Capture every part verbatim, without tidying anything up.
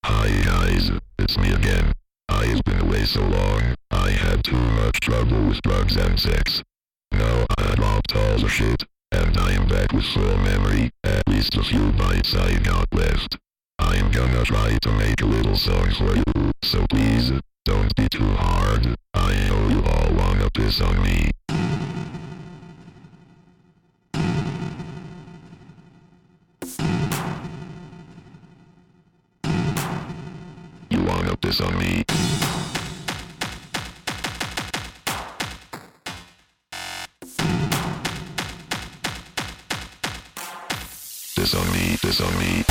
Hi guys, it's me again. I've been away so long, I had too much trouble with drugs and sex. Now I dropped all the shit, and I am back with full memory, at least a few bites I got left. I'm gonna try to make a little song for you, so please, don't be too hard. I know you all wanna piss on me. You wanna piss on me? Piss on me, piss on me.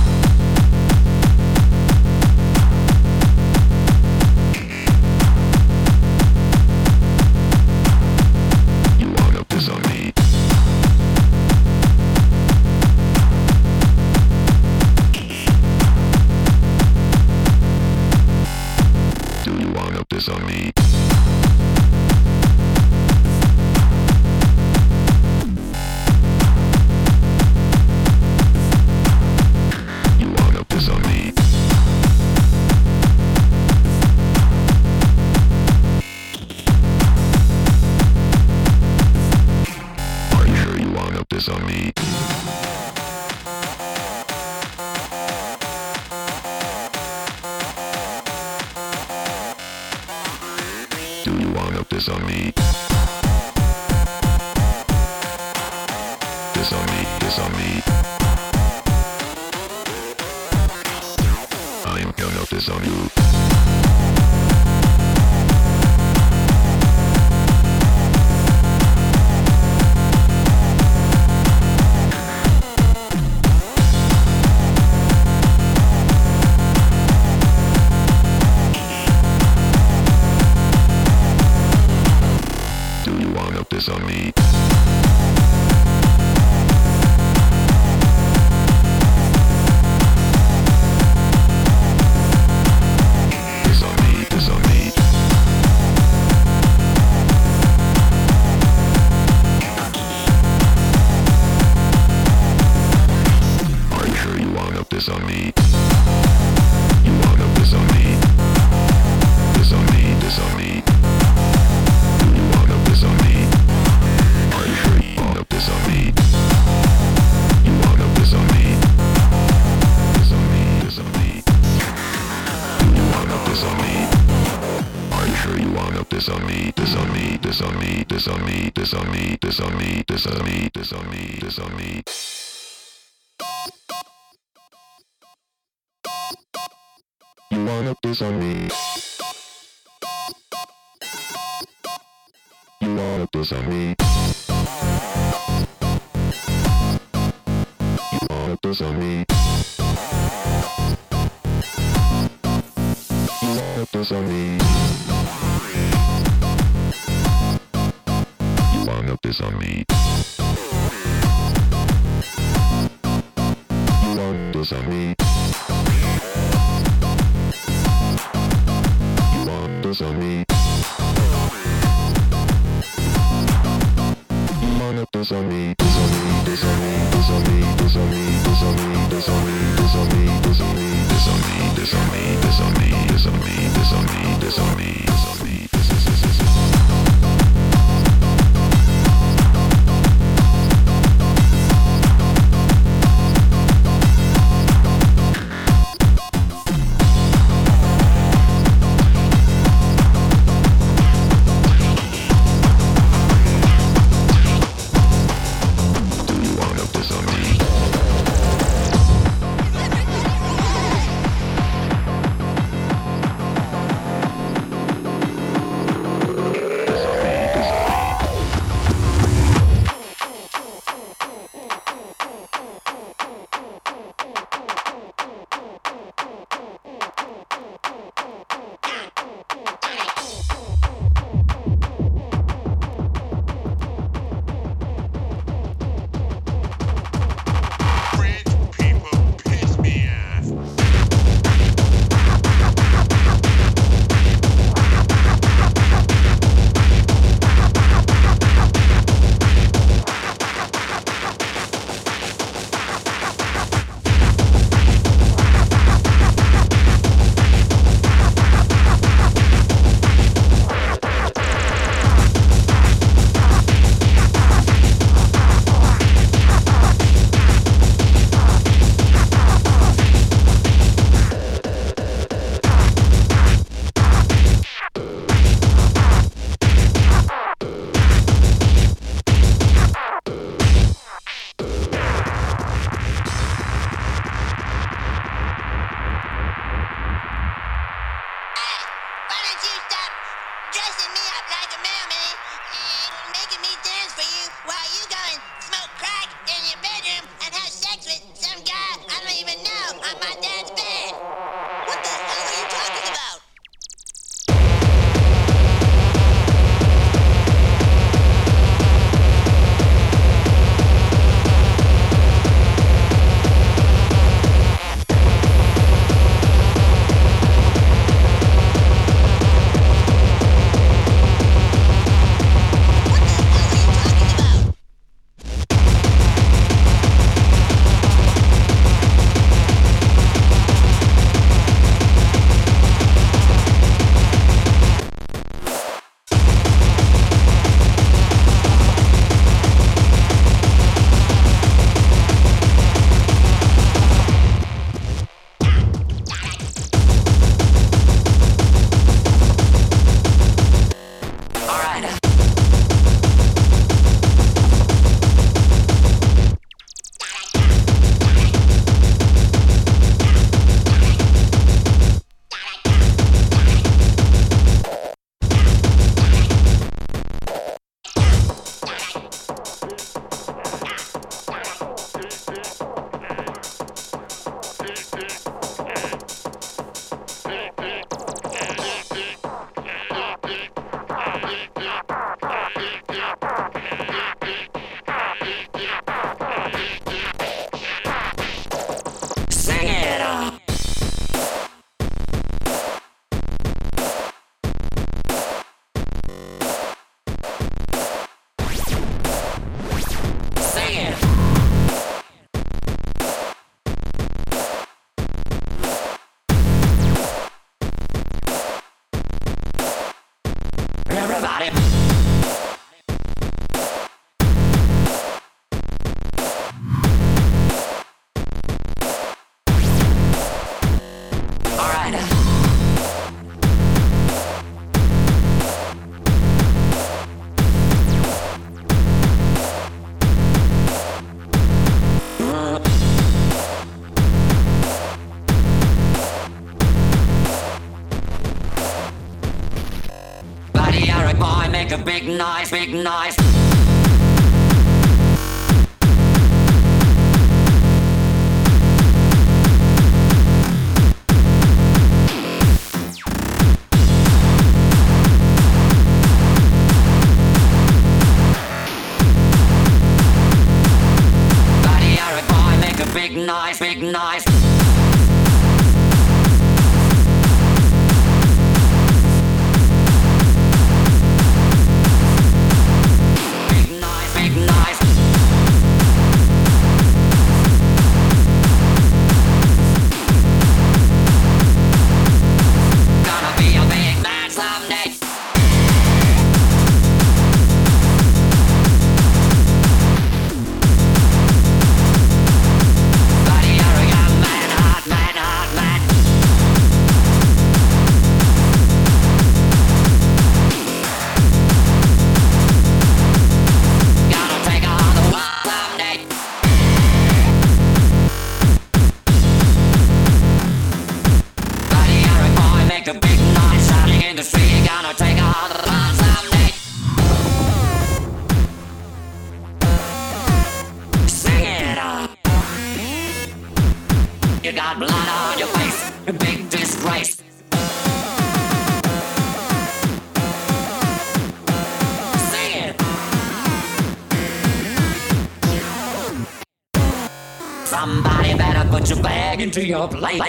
You wanna piss on me? Do you wanna piss on me? You wanna piss on me? Are you sure you wanna piss on me? Do you wanna piss on me? Piss on me, piss on me. I'm gonna piss on you. Do you wanna piss on me? Piss on me, piss on me. Are you sure you wanna piss on me? You wanna piss on me? Piss on me, piss on me. Do you wanna piss on me? Are you sure you wanna piss on me? You wanna piss on me? Piss on me, piss on me. Do you wanna piss on me? Are you sure you wanna piss on me? Piss on me, piss on me, piss on me, piss on me, piss on me, piss on me, piss on me, piss on me. You wanna piss on me? You wanna piss on me? You wanna piss on me? You wanna piss on me? You wanna piss on me? You wanna piss on me? You wanna piss on me? You wanna piss on me? Piss on me, piss on me, piss on me, piss on me, piss on me, piss on me, piss on me, piss on me, piss on me, piss on me, piss on me, piss on me, piss on me, piss on me, piss on me, piss on me, piss on me. Do you wanna piss on me? make a big noise, big noise. Buddy, you're a boy, make a big noise, big noise. You got blood on your face, a big disgrace. Sing it. Somebody better put your bag into your place.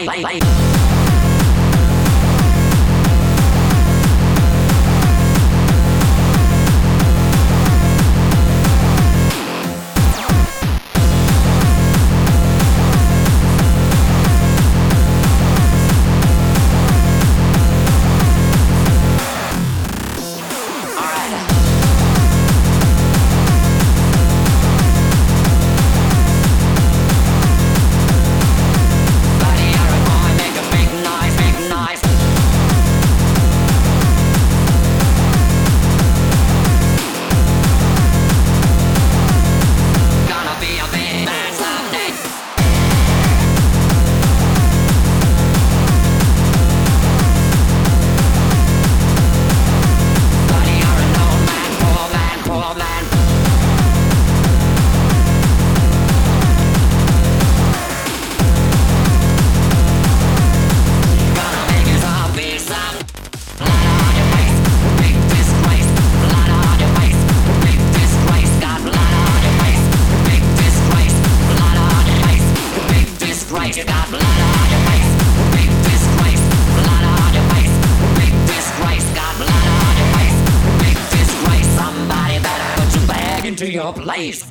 You got blood on your face, big disgrace. Blood on your face, big disgrace. Got blood on your face, big disgrace. Somebody better put your bag into your place.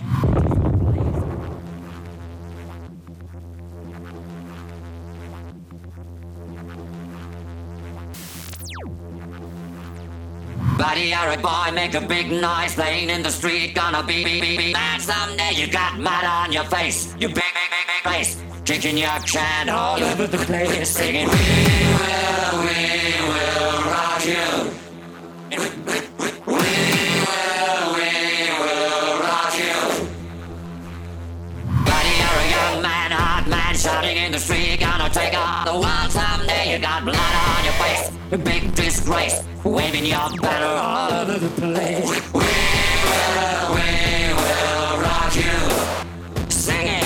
Buddy, you're a boy, make a big noise, playing in the street, gonna be, be, be, be bad someday. You got mud on your face, you big, big, big, big face. Kicking your can all over the place, singing, we will, we will rock you. We will, we will rock you. Buddy, you're a young man, hot man, shouting in the street, gonna take on the world someday. You got blood on your face, a big disgrace, waving your banner all over the place. We will, we will rock you. Sing it.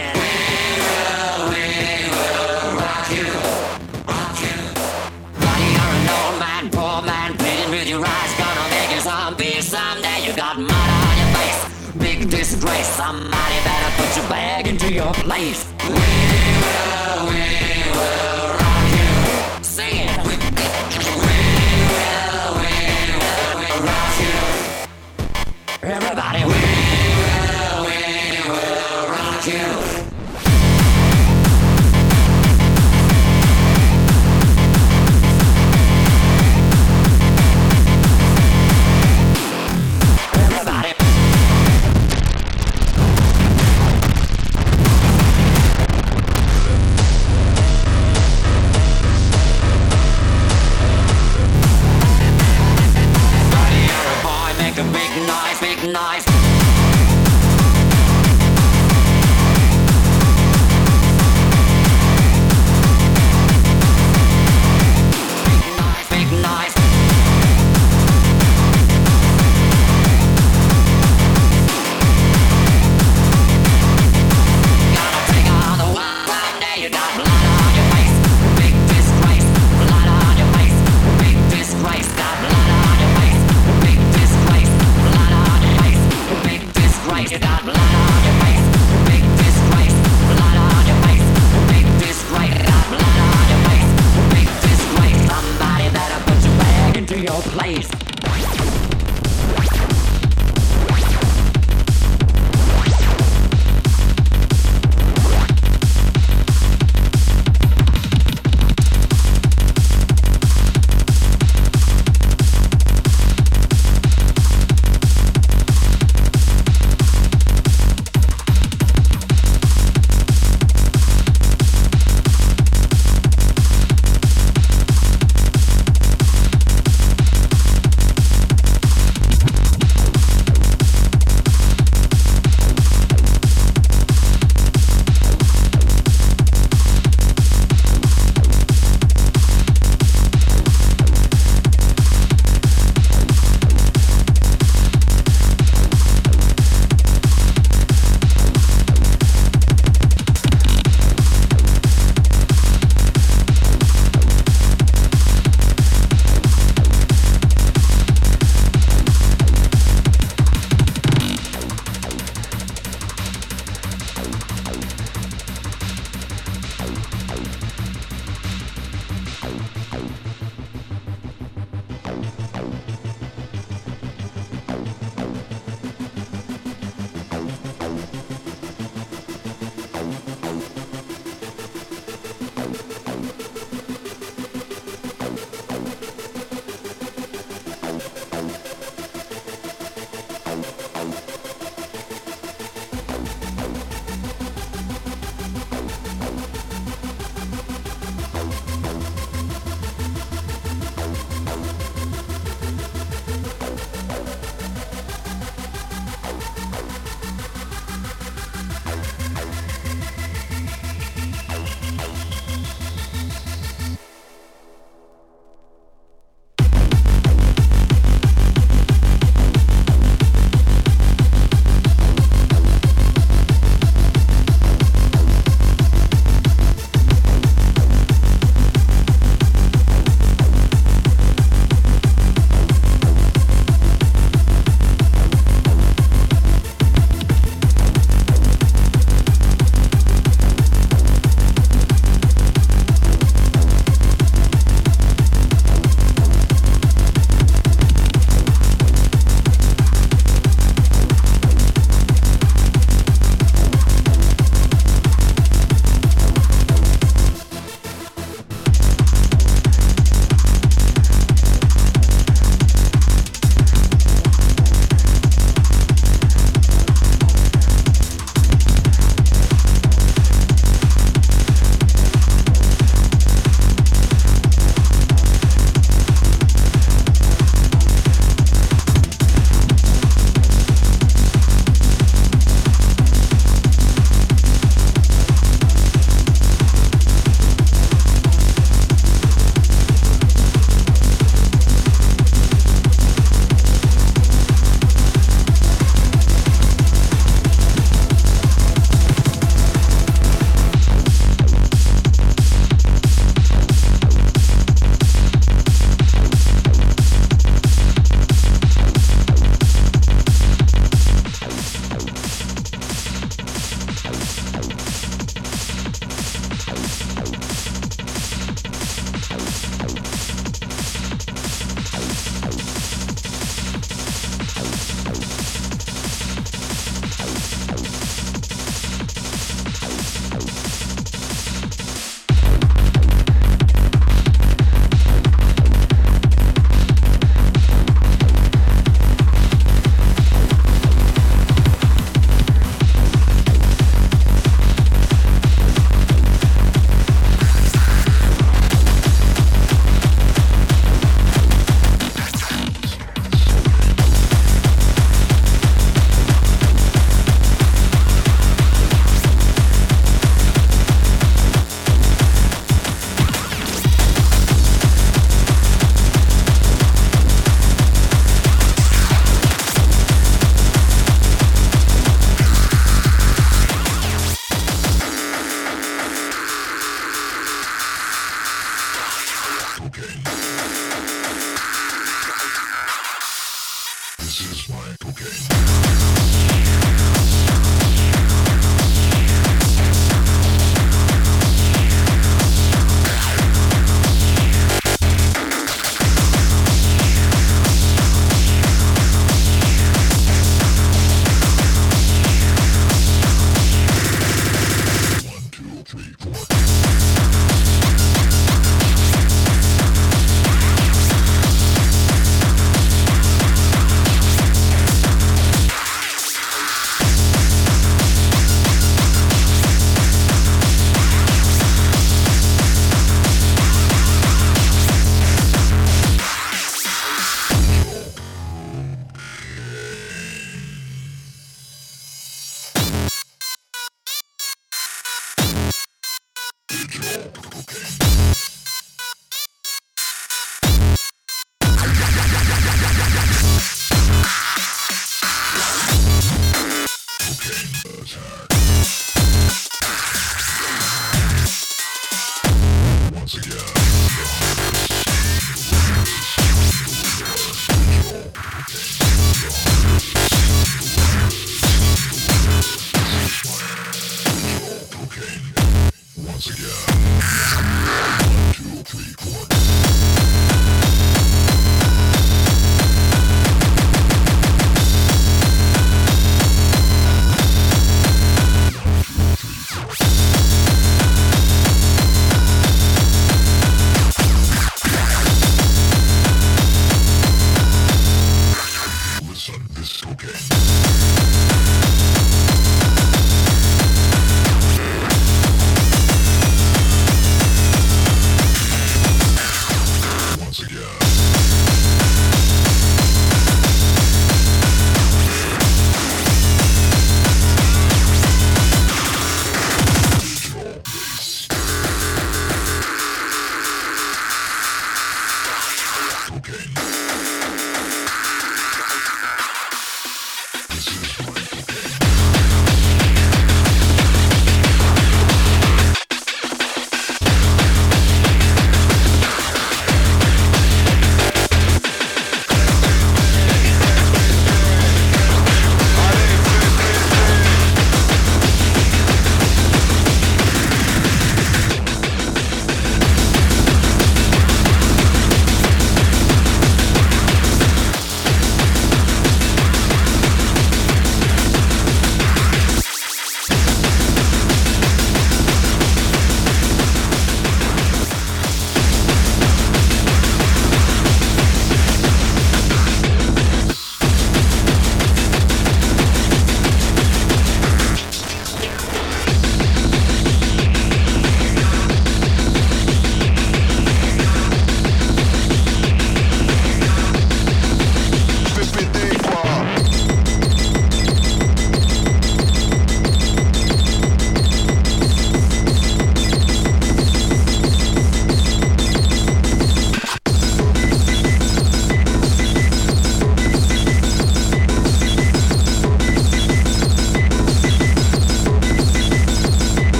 Someday you got mud on your face, big disgrace. Somebody better put your bag into your place. We will, we will rock you. Sing it. We will, we will rock you. Everybody, we will, we will rock you. you got blood on your face. Big disgrace, blood on your face. Big disgrace, got blood on your face. Big disgrace, somebody better put your bag into your place. This is my cocaine.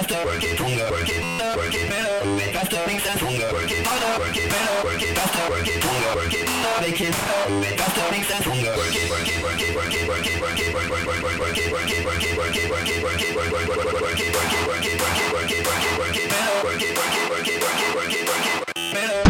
faster, work it, stronger, work it, work it better, make faster, makes sense, stronger, work it harder, work it better, work it faster, work it, stronger, work it, make it better, make faster, makes sense, stronger, work it, work it, work it, work it, work it, work it, work work work work it, work it, work it, work it, work it, work it, work work work work it, work it, work it, work it, work it, work it, work it better, work it, work it, work it, work it, work it, work it better.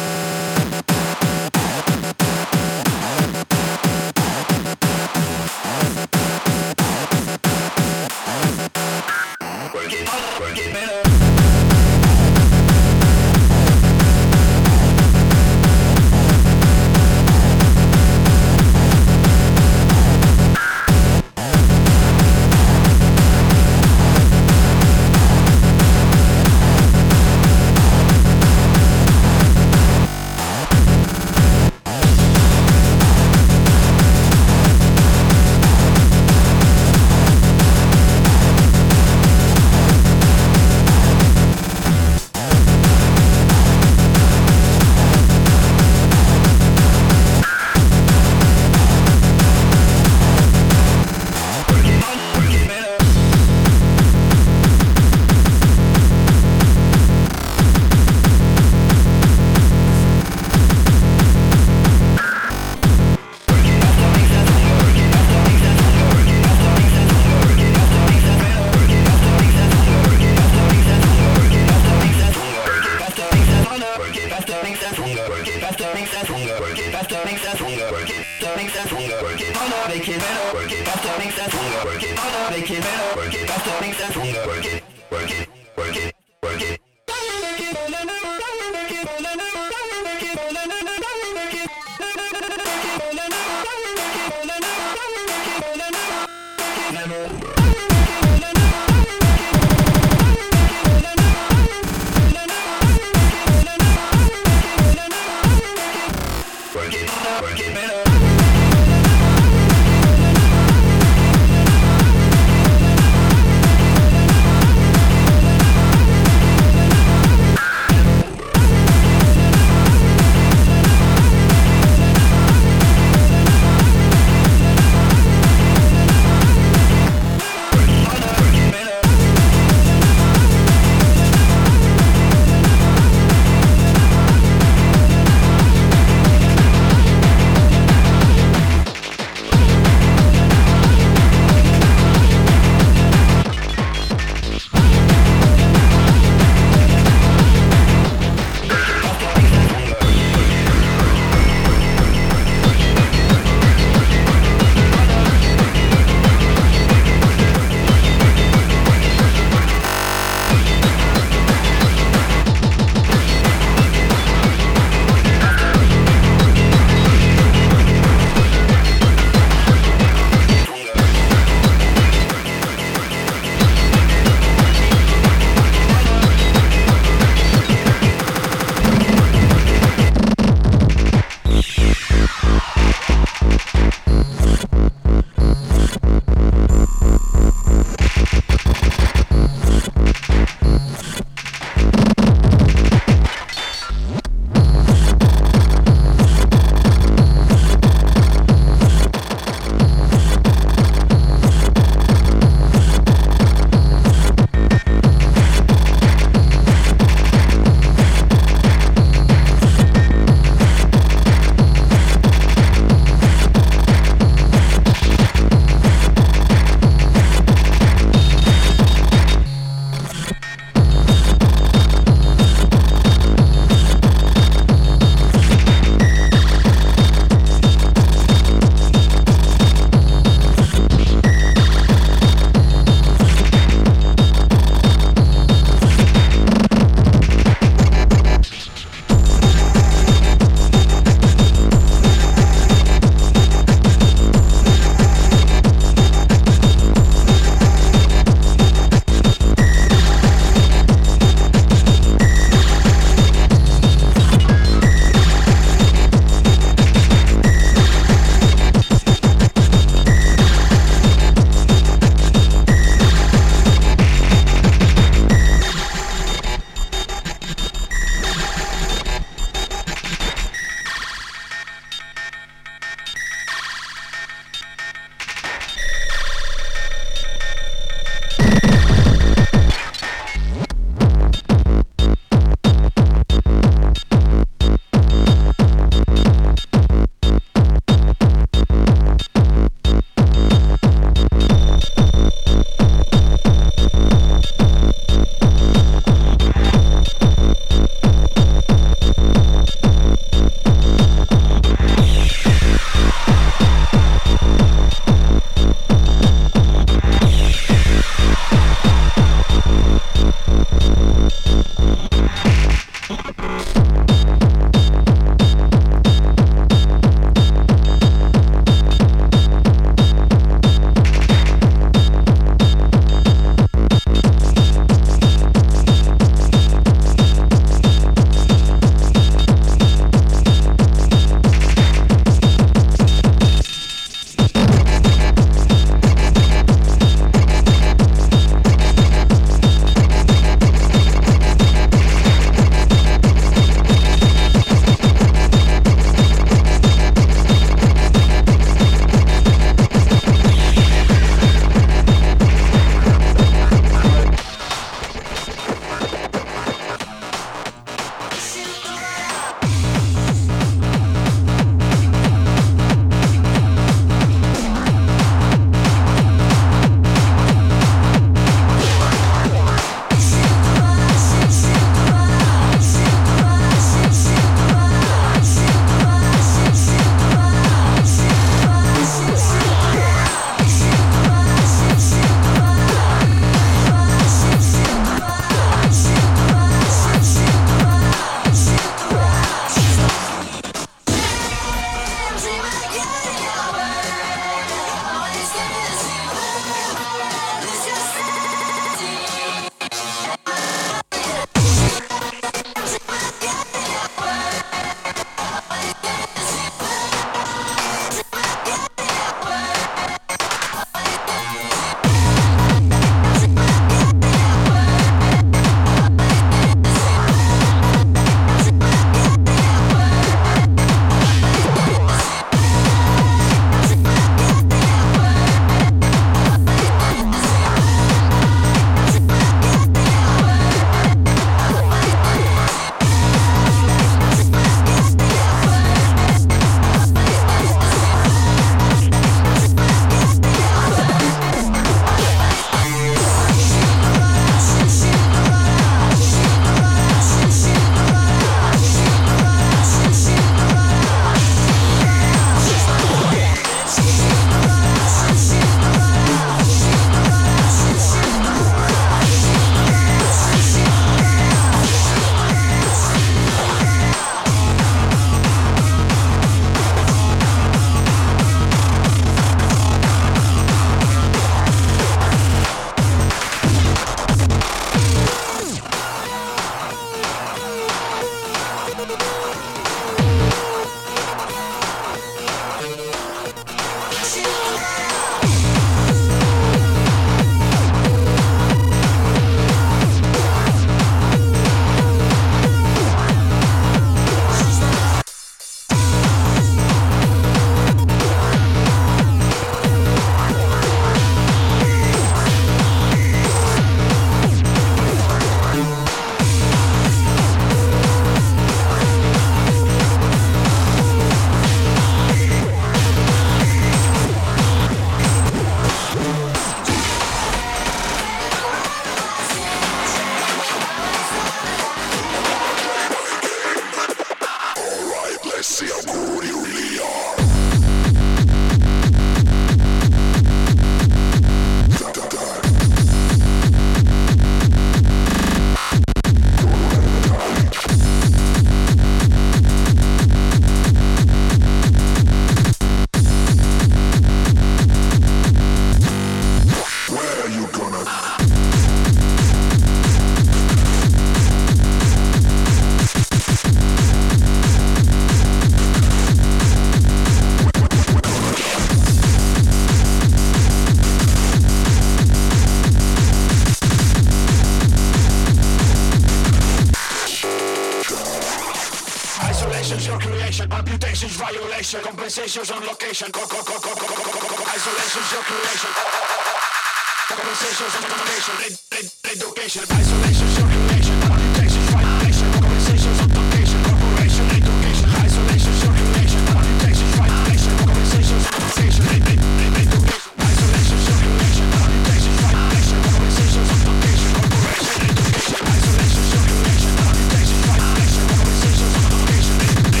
Conversations on location. Co- co- co- co- co- co- co- co- Isolation's your creation. Conversations on location. Ed- ed- Education. Isolation's your creation. Computation. Violation. Conversations on location. Corporation. Education. Isolation's your creation. Computation. Violation. Conversations on location. Ed- ed- ed- Education. Isolation's your creation. Computation. Violation. Conversations on location. Corporation. Education. Isolation's your creation. Computation. Violation. Conversations on location. Ed- ed-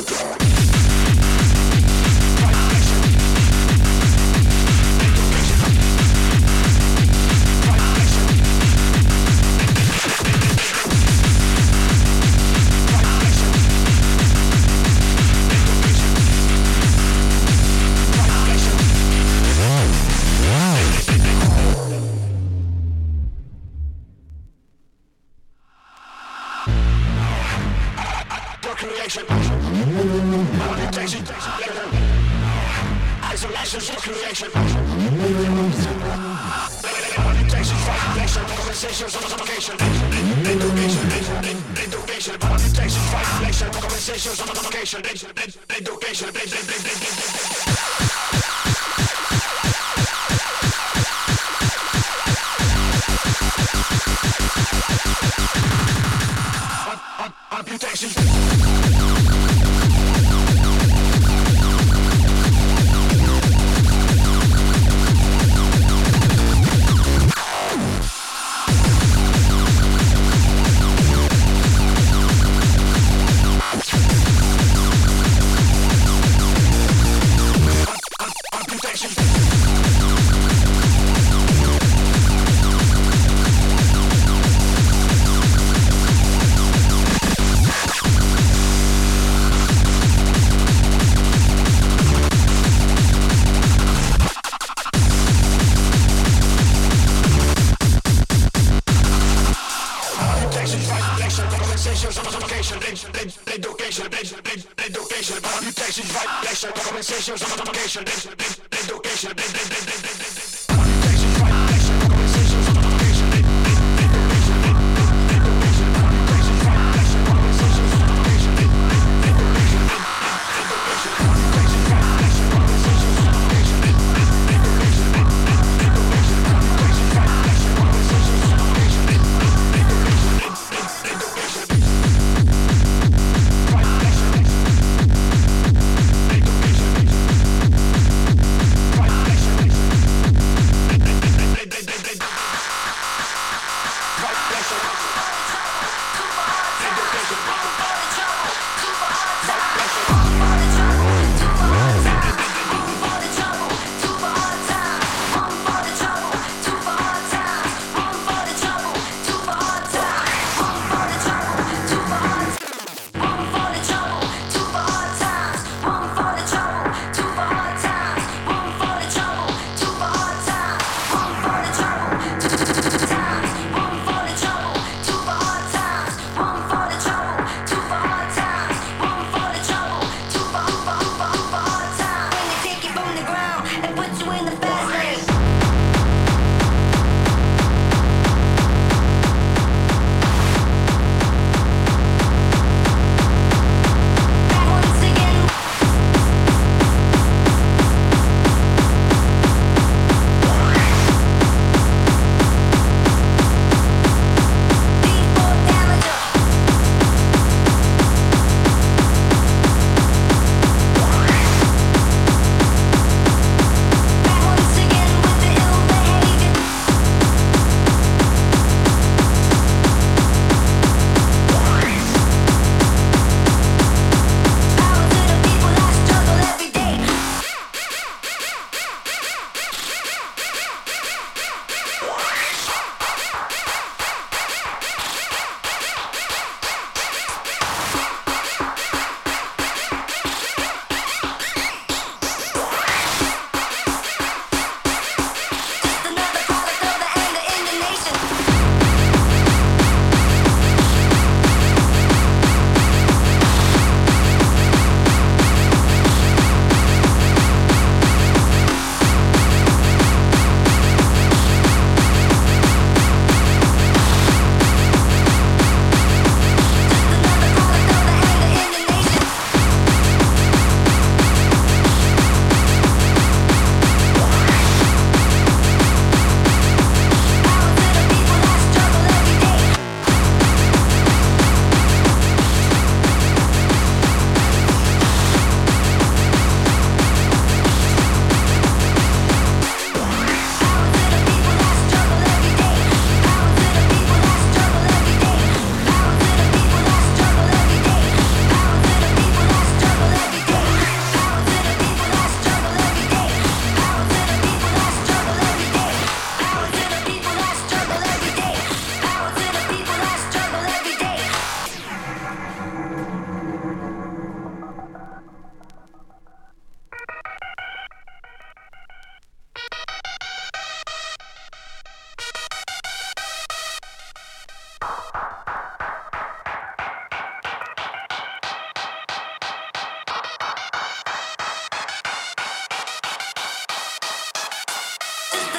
creation. Meditation. Isolation's your creation. Meditation, violation, conversations on location. Education, education, meditation, violation, conversations on location. Education, amputation. Conversations on location. Education,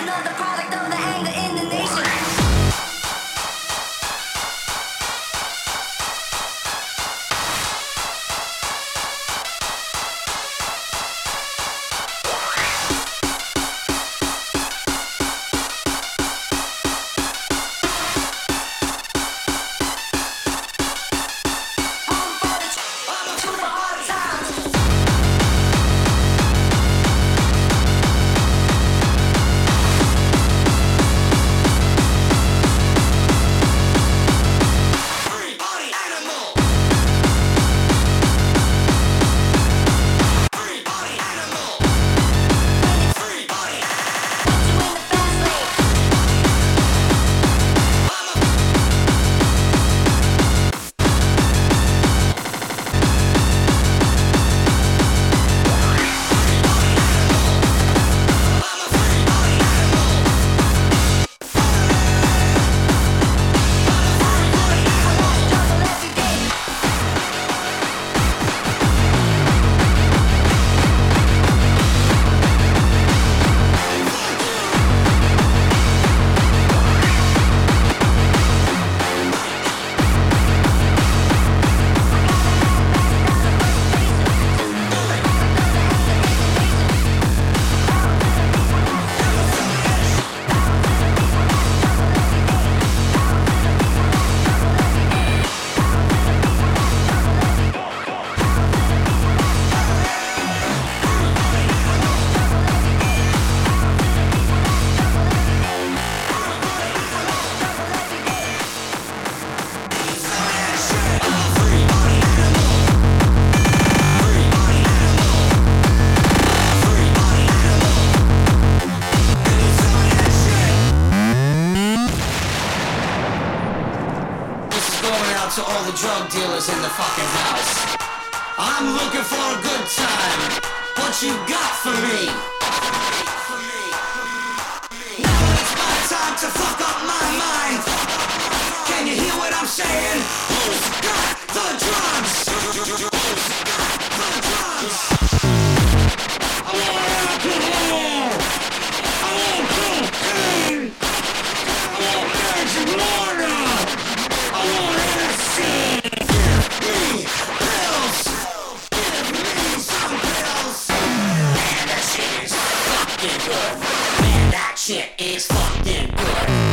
To all the drug dealers in the fucking house, I'm looking for a good time. What you got for me? Now it's my time to fuck up my mind. Can you hear what I'm saying? Who's got the drugs? Who's got the drugs? I want alcohol. I want cocaine. I want marijuana. I want acid. Give me pills. Give me some pills. Man, that shit is fucking good. Man, that shit is fucking good.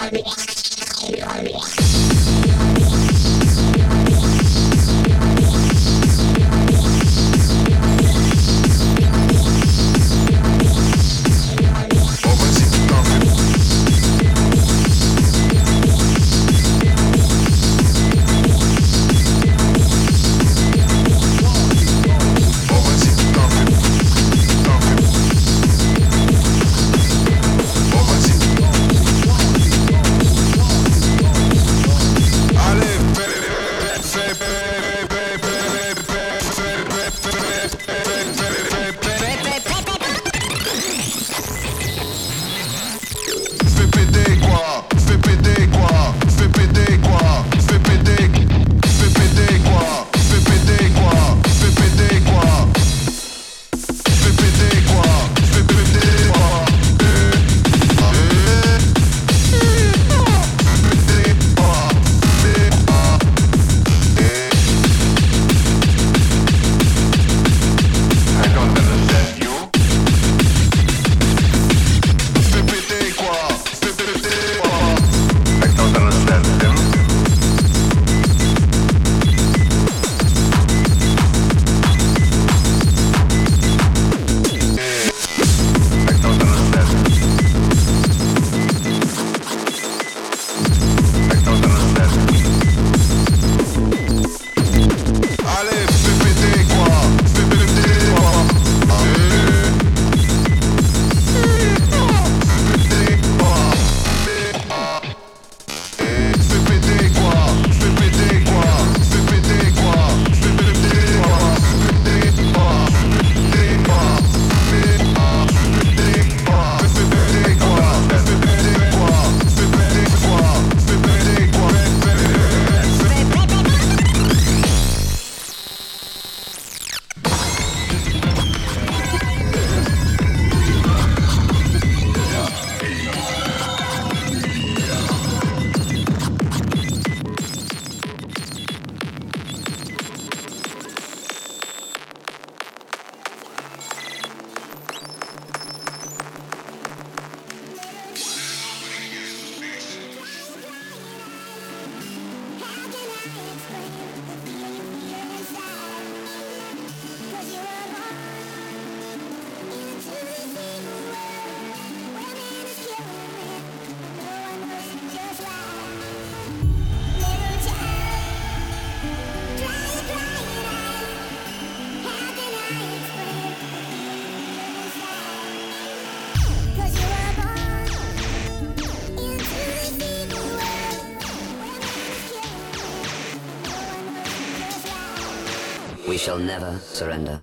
We shall never surrender.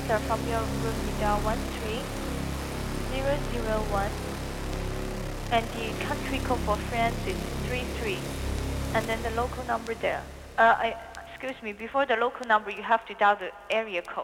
sir, from your room you dial one three zero zero one, and the country code for France is three three, and then the local number there. Uh, I, excuse me, before the local number you have to dial the area code.